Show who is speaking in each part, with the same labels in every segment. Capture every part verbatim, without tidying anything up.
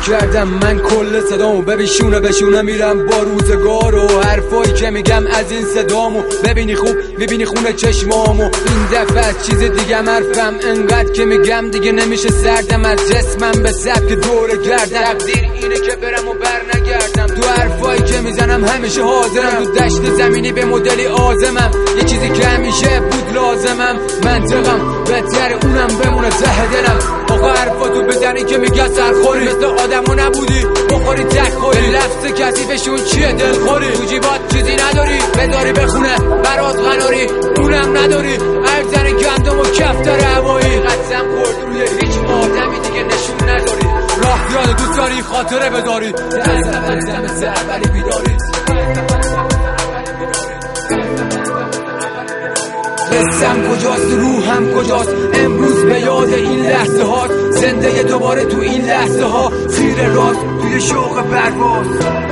Speaker 1: کردم من کل صدامو، ببین شونه به شونه میرم با روزگار و حرفایی که میگم از این صدامو ببینی خوب میبینی خونه چشمامو. این دفعه از چیز دیگه حرفم انقدر که میگم دیگه نمیشه سردم از جسمم به سبک دور گردم. تقدیر اینه که برم و بر نگردم، تو حرفایی که میزنم همیشه حاضرم، تو دشت زمینی به مدلی آزمم، یه چیزی که همیشه بود لازمم. منطقم بهتر اونم بمونه ته دلم. آقا حرفاتو بزنی که میگه سرخوری، مثل آدمو نبودی بخوری تخوری، به لفظ کثیفشون چیه دلخوری؟ تو جیبات چیزی نداری بذاری بخونه برات قناری، اونم نداری ارزن گندم و کفتر هوایی. قسم خورد روی هیچ آدمی دیگه نشون نداری، راه یاد دوست داری خاطره بذاری، دستم ازم سربری بیداری. قسم کجاست روحم کجاست امروز به یاد این لحظه هاست، زنده دوباره تو این لحظه ها، خیره راست توی شوق پرواز.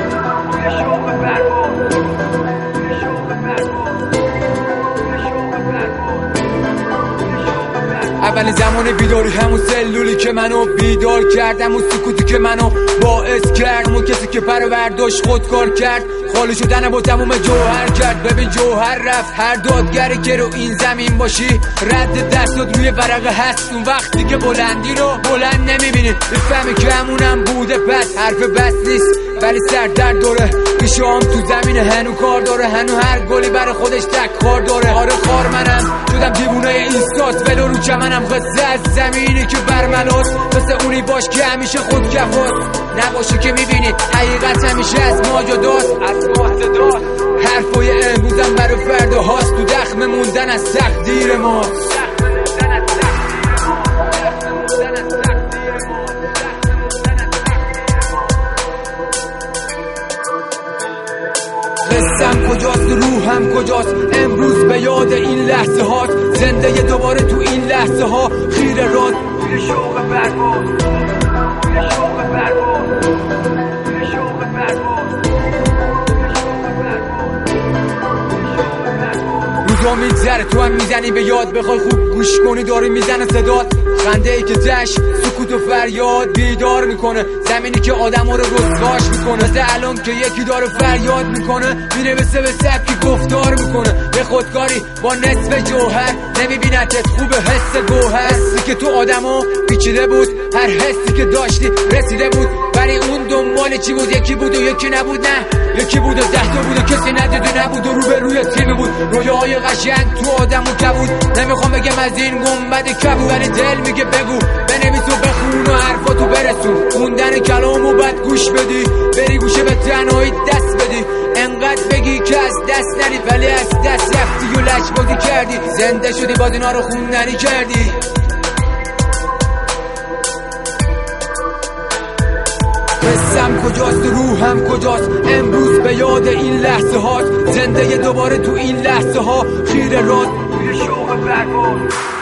Speaker 1: اولین زمان بیداری همون سلولی که منو بیدار کرد، همون سکوتی که منو باعث کرد، همون کسی که پر برداشت خودکار کرد، خالی شدن با تموم جوهر کرد. ببین جوهر رفت، هر دادگری که رو این زمین باشی رد دستات روی ورقه هست، اون وقتی که بلندی رو بلند نمیبینی بفهمی که همونم بوده. پس حرف بس نیست ولی سر درد داره، پیشام تو زمین هنو کار داره، هنو هر گلی برای خودش تک کار داره. آره خار منم شدم دیوونه اینستاست، ولو رو چمنم قصه از زمینی که برملاست، مثل اونی باش که همیشه خود کفاست، نباشه که میبینی حقیقت همیشه از ما جداست، از ما جداست. حرفای امروزم برای فردا هاست، تو دخم موندن از تقدیر ماست. قسم کجاست روحم کجاست امروز به یاد این لحظه هاست، زنده دوباره تو این لحظه ها، خیره راست توی شوق پرواز، توی شوق پرواز، توی شوق پرواز. روزا میگذره تو هم میزنی به یاد، بخوای خوب گوش کنی داری میزنه صدات، خنده ای که دش سکوت و فریاد بیدار میکنه، زمینی که آدم رو رسواش میکنه، مثل الان که یکی داره فریاد میکنه، مینویسه به سبکی گفتار میکنه، به خودکاری با نصف جوهر نمیبینتت خوبه حس گوهر، حسی که تو آدمو پیچیده بود، هر حسی که داشتی رسیده بود، ولی اون دنبال چی بود؟ یکی بود و یکی نبود، نه یکی بود و ده تا بود و کسی ندید و نبود و رو به روی تیمی بود، رویاهای قشنگ تو آدمو کبود. نمیخوام بگم از این گنبد کبود، ولی دل میگه بگو بنویس و بخون و حرفاتو برسون، خوندن کلامو بعد گوش بدی، بری گوشه به تنهایی دست بدی، انقدر بگی که از دست نری ولی از دست رفتی و لش بازی کردی، زنده شدی باز اینا رو خوندنی کردی. قسم کجاست روحم کجاست امروز به یاد این لحظه هاست، زنده دوباره تو این لحظه ها، خیره راست توی شوق پرواز.